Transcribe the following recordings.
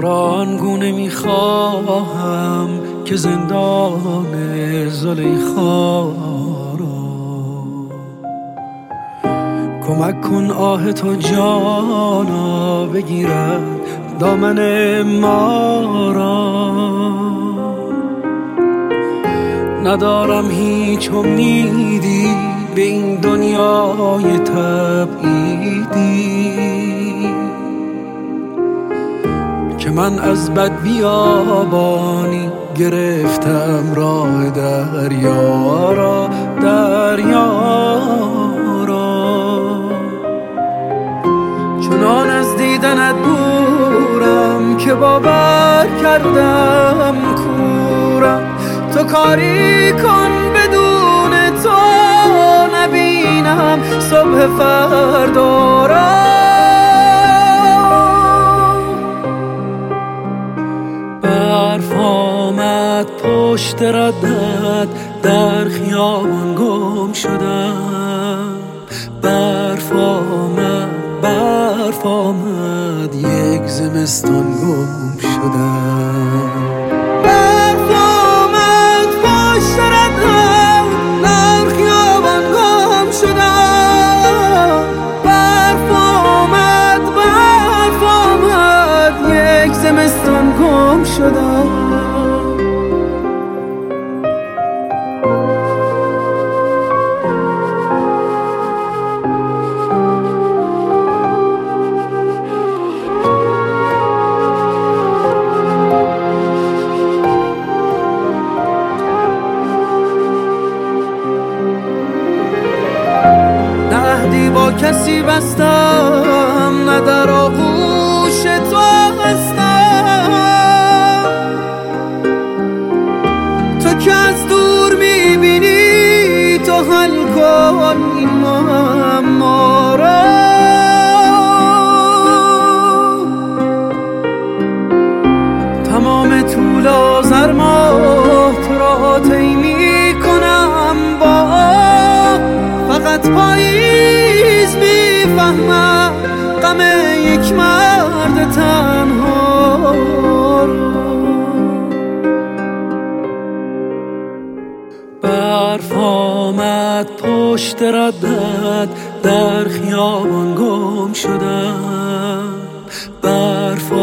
را آنگونه میخواهم که زندان زلیخا را کمک کن آه تو جانا بگیرد دامن ما را. ندارم هیچ امیدی به این دنیای تبعیدی که من از بد بیابانی گرفتم راه دریا را چنان از دیدنت دورم که باور کردم کورم. تو کاری کن بدون تو نبینم صبح فردا را. برف آمد پشت ردت در خیابان گم شدم. برف آمد یک زمستان گم شدم. برف آمد پشت ردت در خیابان گم شدم. برف آمد یک زمستان گم شدم. نه با کسی بستم نه در آغوش تو هستم. تو که از دور میبینی تو حل کن این معما را. تمام طول آذر ماه تو را طی میکنم با فقط پاییز میفهمم غم یک مرد تنها را. برف آمد پشت ردت در خیابان گم شدم. برف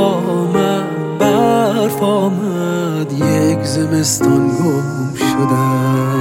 آمد یک زمستان گم شدم.